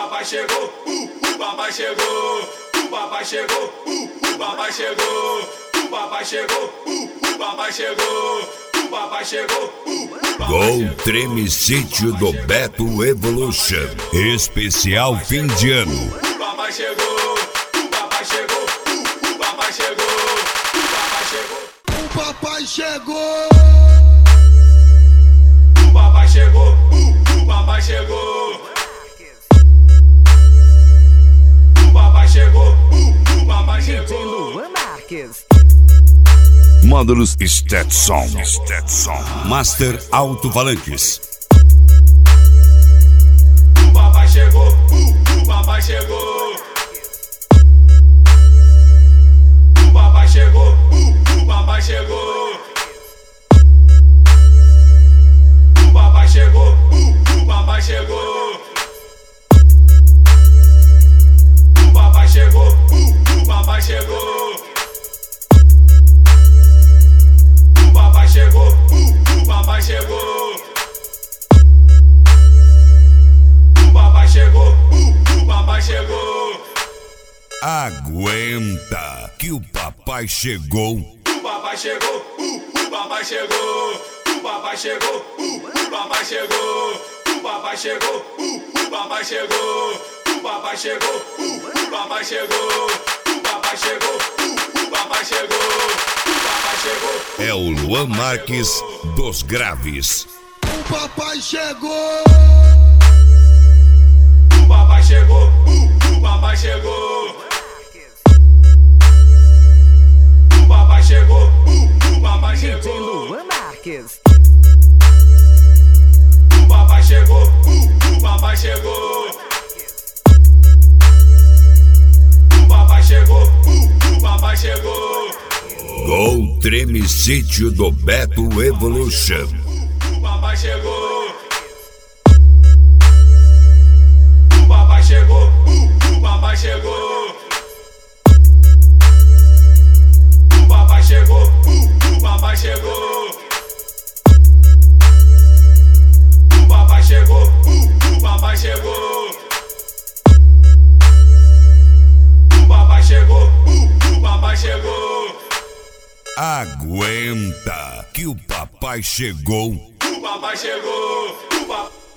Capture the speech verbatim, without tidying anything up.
papai chegou, uh, o papai chegou, o papai chegou, uh, o papai chegou, o papai chegou, uh, o papai chegou, o papai chegou, uh, Gol Treme Sítio do Beto Evolution, especial fim de ano. O papai chegou, o papai chegou, uh, o papai chegou, o papai chegou, o papai chegou, o papai chegou, uh, o papai chegou. Chegou, uh, o papai chegou. Luan Marques. Módulos Stetson, Stetson, Master Alto-Falantes. O papai chegou, uh, o papai chegou. O papai chegou, uh, o papai chegou. O papai chegou, uh, o papai chegou. Chegou, uh, o papai chegou. O papai chegou, uh, o papai chegou. O papai chegou, uh, o papai chegou. Aguenta que o papai chegou. O papai chegou, uh, o papai chegou. O papai chegou, uh, o papai chegou. O papai chegou, uh, o papai chegou. O papai chegou, uh, o papai chegou. O papai chegou, uh, o papai chegou. O papai chegou. É o Luan Marques dos Graves. o papai chegou, O papai chegou, uh, o papai chegou. O papai chegou, uh, o papai chegou. Luan Marques. O papai chegou, uh, o papai chegou. O papai chegou, uh, o papai chegou. Gol Treme Sítio do Beto Evolution. O papai chegou. O papai chegou, uh, o papai chegou. O papai chegou, uh, o papai chegou. O papai chegou, uh, o papai chegou. O papai chegou, uh, o papai chegou. Aguenta que o papai chegou. O papai chegou. O papai